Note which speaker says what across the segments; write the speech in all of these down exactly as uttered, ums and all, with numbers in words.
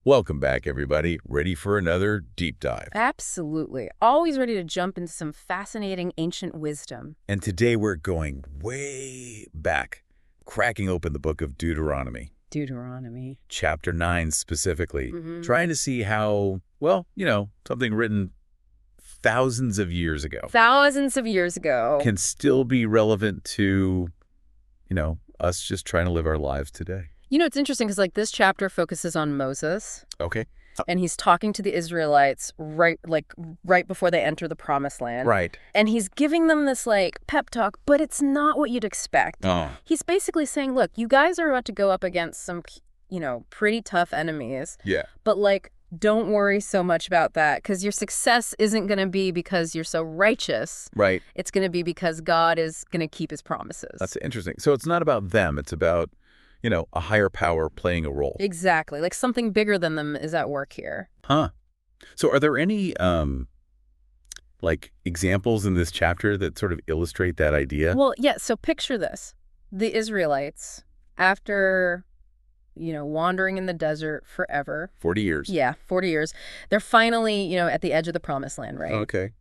Speaker 1: Welcome back, everybody. Ready for another deep dive.
Speaker 2: Absolutely. Always ready to jump into some fascinating ancient wisdom.
Speaker 1: And today we're going way back, cracking open the book of Deuteronomy,
Speaker 2: Deuteronomy.
Speaker 1: chapter nine specifically,
Speaker 2: Mhm.
Speaker 1: trying to see how, well, you know, something written thousands of years ago
Speaker 2: Thousands of years ago.
Speaker 1: can still be relevant to, you know, us just trying to live our lives today.
Speaker 2: You know, it's interesting because, like, this chapter focuses on Moses,
Speaker 1: Okay.
Speaker 2: and he's talking to the Israelites right, like, right before they enter the Promised Land.
Speaker 1: Right.
Speaker 2: And he's giving them this, like, pep talk, but it's not what you'd expect.
Speaker 1: Oh.
Speaker 2: He's basically saying, look, you guys are about to go up against some, you know, pretty tough enemies.
Speaker 1: Yeah.
Speaker 2: But, like, don't worry so much about that because your success isn't going to be because you're so righteous.
Speaker 1: Right.
Speaker 2: It's going to be because God is going to keep his promises.
Speaker 1: That's interesting. So it's not about them. It's about, you know, a higher power playing a role.
Speaker 2: Exactly. Like something bigger than them is at work here.
Speaker 1: Huh. So are there any, um, like, examples in this chapter that sort of illustrate that idea?
Speaker 2: Well, yeah. So picture this. The Israelites, after, you know, wandering in the desert forever.
Speaker 1: forty years.
Speaker 2: Yeah, forty years. They're finally, you know, at the edge of the Promised Land, right?
Speaker 1: Okay.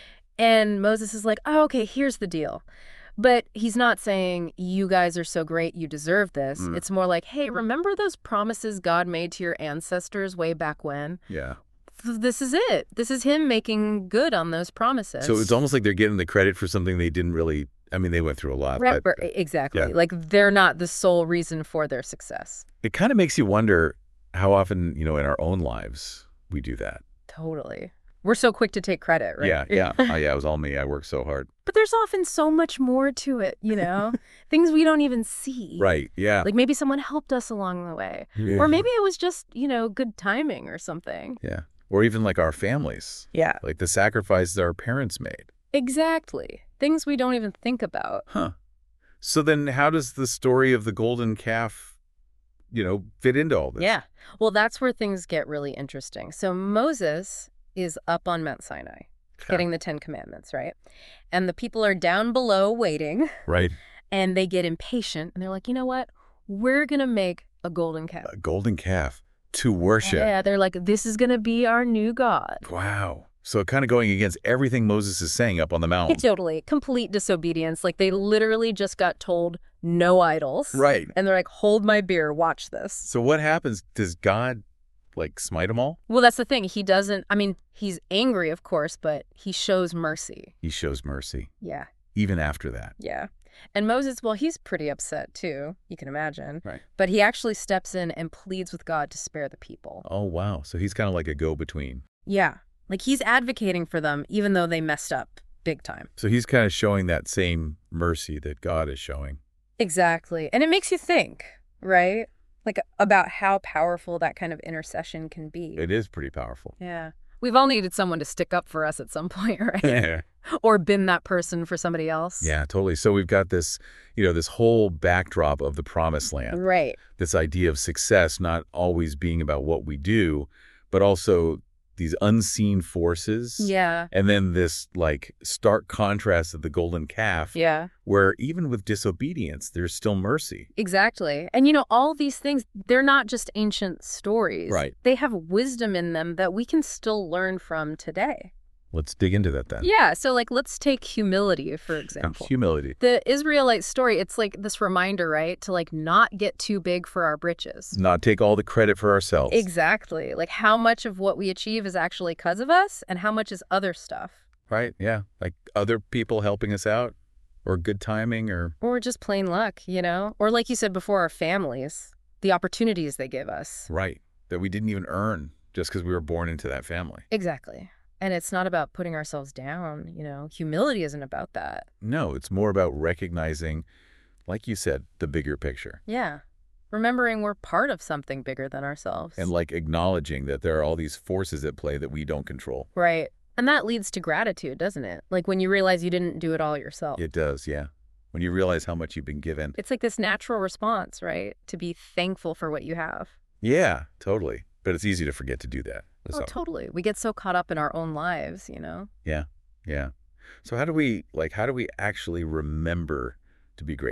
Speaker 2: And Moses is like, oh, okay, here's the deal. But he's not saying, you guys are so great, you deserve this.
Speaker 1: Mm.
Speaker 2: It's more like, hey, remember those promises God made to your ancestors way back when?
Speaker 1: Yeah.
Speaker 2: Th- This is it. This is him making good on those promises.
Speaker 1: So it's almost like they're getting the credit for something they didn't really, I mean, they went through a lot.
Speaker 2: Right,
Speaker 1: But
Speaker 2: right, exactly.
Speaker 1: yeah.
Speaker 2: Like, they're not the sole reason for their success.
Speaker 1: it kind of makes you wonder how often, you know, in our own lives we do that.
Speaker 2: Totally. We're so quick to take credit, right?
Speaker 1: Yeah, yeah. Oh, yeah, it was all me. I worked so hard.
Speaker 2: But there's often so much more to it, you know? Things we don't even see.
Speaker 1: Right, yeah.
Speaker 2: Like maybe someone helped us along the way.
Speaker 1: Yeah.
Speaker 2: Or maybe it was just, you know, good timing or something.
Speaker 1: Yeah. Or even like our families,
Speaker 2: Yeah.
Speaker 1: like the sacrifices our parents made.
Speaker 2: Exactly. Things we don't even think about.
Speaker 1: Huh. So then how does the story of the golden calf, you know, fit into all this?
Speaker 2: Yeah. Well, that's where things get really interesting. So Moses is up on Mount Sinai, getting the Ten Commandments, right? And the people are down below waiting,
Speaker 1: Right.
Speaker 2: and they get impatient, and they're like, you know what? We're going to make a golden calf.
Speaker 1: A golden calf to worship.
Speaker 2: Yeah, they're like, this is going to be our new God.
Speaker 1: Wow. So kind of going against everything Moses is saying up on the mountain.
Speaker 2: Totally. Complete disobedience. Like, they literally just got told no idols.
Speaker 1: Right.
Speaker 2: And they're like, hold my beer, watch this.
Speaker 1: So what happens? Does God, like, smite them all?
Speaker 2: Well, that's the thing. He doesn't, I mean, he's angry, of course, but he shows mercy.
Speaker 1: He shows mercy,
Speaker 2: Yeah,
Speaker 1: even after that.
Speaker 2: yeah. And Moses, well, he's pretty upset, too, you can imagine.
Speaker 1: Right.
Speaker 2: But he actually steps in and pleads with God to spare the people.
Speaker 1: Oh, wow. So he's kind of like a go-between.
Speaker 2: Yeah, like he's advocating for them, even though they messed up big time.
Speaker 1: So he's kind of showing that same mercy that God is showing.
Speaker 2: Exactly. And it makes you think, right? Like about how powerful that kind of intercession can be.
Speaker 1: It is pretty powerful.
Speaker 2: Yeah. We've all needed someone to stick up for us at some point, right?
Speaker 1: Yeah.
Speaker 2: Or been that person for somebody else.
Speaker 1: Yeah, totally. So we've got this, you know, this whole backdrop of the promised land.
Speaker 2: Right.
Speaker 1: This idea of success not always being about what we do, but also these unseen forces.
Speaker 2: Yeah.
Speaker 1: And then this, like, stark contrast of the golden calf,
Speaker 2: Yeah.
Speaker 1: where even with disobedience, there's still mercy.
Speaker 2: Exactly. And, you know, all these things, they're not just ancient stories.
Speaker 1: Right.
Speaker 2: They have wisdom in them that we can still learn from today.
Speaker 1: Let's dig into that then.
Speaker 2: Yeah. So, like, let's take humility, for example.
Speaker 1: Humility.
Speaker 2: The Israelite story, it's like this reminder, right, to like not get too big for our britches.
Speaker 1: Not take all the credit for ourselves.
Speaker 2: Exactly. Like how much of what we achieve is actually because of us and how much is other stuff.
Speaker 1: Right, yeah. Like other people helping us out, or good timing, or...
Speaker 2: Or just plain luck, you know? Or like you said before, our families, the opportunities they give us.
Speaker 1: Right, that we didn't even earn just because we were born into that family.
Speaker 2: Exactly. And it's not about putting ourselves down, you know? Humility isn't about that.
Speaker 1: No, it's more about recognizing, like you said, the bigger picture.
Speaker 2: Yeah. Remembering we're part of something bigger than ourselves.
Speaker 1: And like acknowledging that there are all these forces at play that we don't control.
Speaker 2: Right. And that leads to gratitude, doesn't it? Like when you realize you didn't do it all yourself.
Speaker 1: It does, yeah. When you realize how much you've been given.
Speaker 2: It's like this natural response, right? To be thankful for what you have.
Speaker 1: Yeah, totally. But it's easy to forget to do that.
Speaker 2: Oh,
Speaker 1: So,
Speaker 2: totally. We get so caught up in our own lives, you know?
Speaker 1: yeah. So how do we, like, how do we actually remember to be grateful?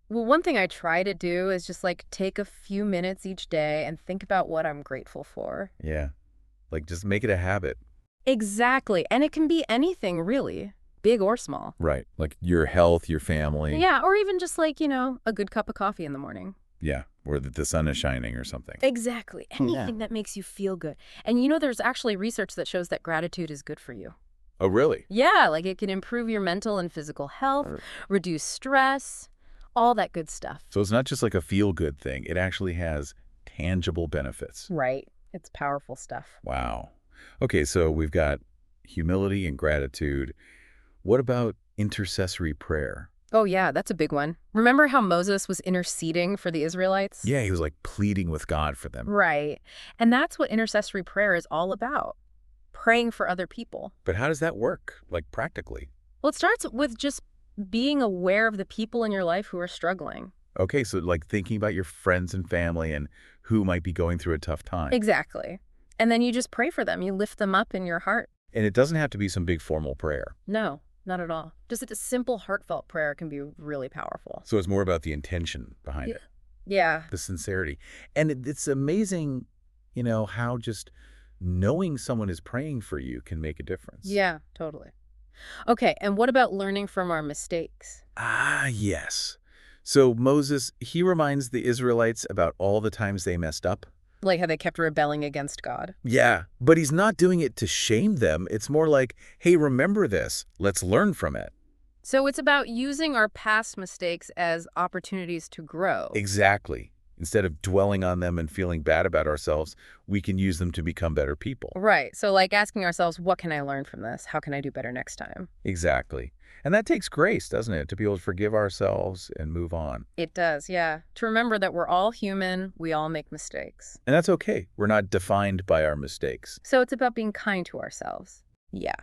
Speaker 2: Well, one thing I try to do is just like take a few minutes each day and think about what I'm grateful for.
Speaker 1: Yeah. Like just make it a habit.
Speaker 2: Exactly. And it can be anything, really, big or small.
Speaker 1: Right. Like your health, your family.
Speaker 2: Yeah, or even just like, you know, a good cup of coffee in the morning.
Speaker 1: Yeah. Or that the sun is shining or something.
Speaker 2: Exactly.
Speaker 1: Hmm.
Speaker 2: Anything that makes you feel good. And you know, there's actually research that shows that gratitude is good for you.
Speaker 1: Oh, really?
Speaker 2: Yeah, like it can improve your mental and physical health, reduce stress, all that good stuff.
Speaker 1: So it's not just like a feel-good thing. It actually has tangible benefits.
Speaker 2: Right. It's powerful stuff.
Speaker 1: Wow. Okay, so we've got humility and gratitude. What about intercessory prayer?
Speaker 2: Oh, yeah, that's a big one. Remember how Moses was interceding for the Israelites?
Speaker 1: Yeah, he was like pleading with God for them.
Speaker 2: Right. And that's what intercessory prayer is all about. Praying for other people.
Speaker 1: But how does that work, like practically?
Speaker 2: Well, it starts with just being aware of the people in your life who are struggling.
Speaker 1: Okay, so like thinking about your friends and family and who might be going through a tough time.
Speaker 2: Exactly. And then you just pray for them. You lift them up in your heart.
Speaker 1: And it doesn't have to be some big formal prayer.
Speaker 2: No, not at all. Just a simple, heartfelt prayer can be really powerful.
Speaker 1: So it's more about the intention behind
Speaker 2: Yeah.
Speaker 1: it,
Speaker 2: Yeah.
Speaker 1: the sincerity. And it, it's amazing, you know, how just knowing someone is praying for you can make a difference.
Speaker 2: Yeah, totally. Okay, and what about learning from our mistakes?
Speaker 1: Ah, yes. So Moses, he reminds the Israelites about all the times they messed up.
Speaker 2: Like how they kept rebelling against God.
Speaker 1: Yeah, but he's not doing it to shame them. It's more like, hey, remember this. Let's learn from it.
Speaker 2: So it's about using our past mistakes as opportunities to grow.
Speaker 1: Exactly. Instead of dwelling on them and feeling bad about ourselves, we can use them to become better people.
Speaker 2: Right. So like asking ourselves, what can I learn from this? How can I do better next time?
Speaker 1: Exactly. And that takes grace, doesn't it? To be able to forgive ourselves and move on.
Speaker 2: It does, yeah. To remember that we're all human, we all make mistakes.
Speaker 1: And that's okay. We're not defined by our mistakes.
Speaker 2: So it's about being kind to ourselves. Yeah.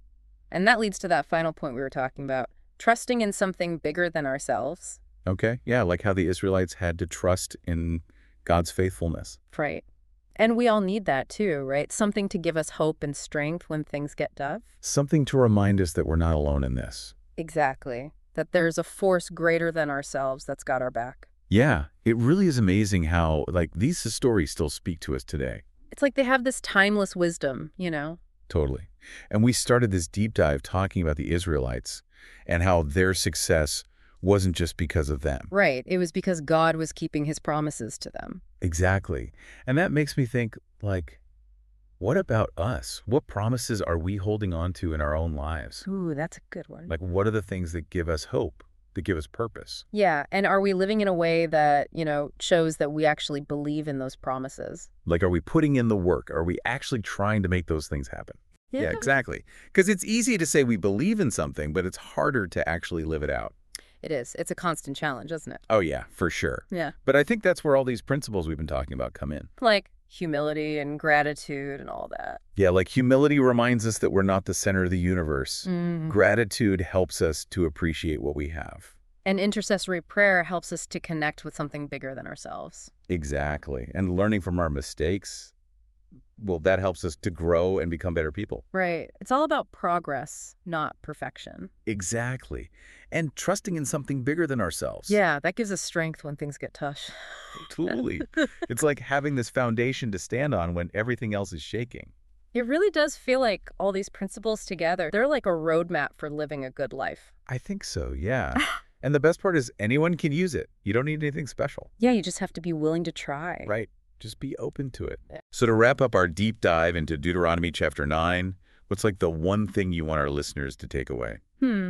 Speaker 2: And that leads to that final point we were talking about, trusting in something bigger than ourselves.
Speaker 1: Okay? Yeah, like how the Israelites had to trust in God's faithfulness.
Speaker 2: Right. And we all need that too, right? Something to give us hope and strength when things get tough.
Speaker 1: Something to remind us that we're not alone in this.
Speaker 2: Exactly. That there's a force greater than ourselves that's got our back.
Speaker 1: Yeah, it really is amazing how, like, these stories still speak to us today.
Speaker 2: It's like they have this timeless wisdom, you know?
Speaker 1: Totally. And we started this deep dive talking about the Israelites and how their success wasn't just because of them.
Speaker 2: Right. It was because God was keeping his promises to them.
Speaker 1: Exactly. And that makes me think, like, what about us? What promises are we holding on to in our own lives?
Speaker 2: Ooh, that's a good one.
Speaker 1: Like, what are the things that give us hope, that give us purpose?
Speaker 2: Yeah. And are we living in a way that, you know, shows that we actually believe in those promises?
Speaker 1: Like, are we putting in the work? Are we actually trying to make those things happen? Yeah, exactly. Because it's easy to say we believe in something, but it's harder to actually live it out.
Speaker 2: It is. It's a constant challenge, isn't it?
Speaker 1: Oh, yeah, for sure.
Speaker 2: Yeah.
Speaker 1: But I think that's where all these principles we've been talking about come in.
Speaker 2: Like humility and gratitude and all that.
Speaker 1: Yeah, like humility reminds us that we're not the center of the universe.
Speaker 2: Mm.
Speaker 1: Gratitude helps us to appreciate what we have.
Speaker 2: And intercessory prayer helps us to connect with something bigger than ourselves.
Speaker 1: Exactly. And learning from our mistakes, well, that helps us to grow and become better people.
Speaker 2: Right. It's all about progress, not perfection.
Speaker 1: Exactly. And trusting in something bigger than ourselves.
Speaker 2: Yeah, that gives us strength when things get tough.
Speaker 1: Totally. It's like having this foundation to stand on when everything else is shaking.
Speaker 2: It really does feel like all these principles together, they're like a roadmap for living a good life.
Speaker 1: I think so, yeah. And the best part is anyone can use it. You don't need anything special.
Speaker 2: Yeah, you just have to be willing to try.
Speaker 1: Right. Just be open to it.
Speaker 2: Yeah.
Speaker 1: So to wrap up our deep dive into Deuteronomy chapter nine, what's like the one thing you want our listeners to take away?
Speaker 2: Hmm.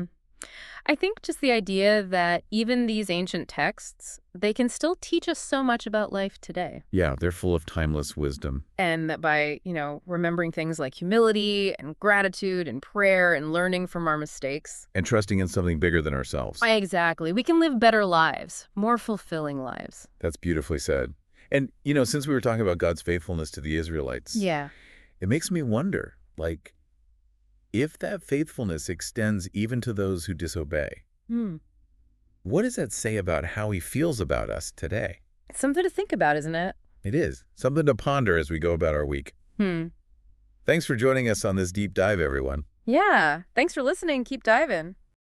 Speaker 2: I think just the idea that even these ancient texts, they can still teach us so much about life today.
Speaker 1: Yeah, they're full of timeless wisdom.
Speaker 2: And that by, you know, remembering things like humility and gratitude and prayer and learning from our mistakes.
Speaker 1: And trusting in something bigger than ourselves.
Speaker 2: Exactly. We can live better lives, more fulfilling lives.
Speaker 1: That's beautifully said. And, you know, since we were talking about God's faithfulness to the Israelites,
Speaker 2: Yeah.
Speaker 1: it makes me wonder, like, if that faithfulness extends even to those who disobey,
Speaker 2: Hmm.
Speaker 1: what does that say about how he feels about us today?
Speaker 2: It's something to think about, isn't it?
Speaker 1: It is. Something to ponder as we go about our week.
Speaker 2: Hmm.
Speaker 1: Thanks for joining us on this deep dive, everyone.
Speaker 2: Yeah. Thanks for listening. Keep diving.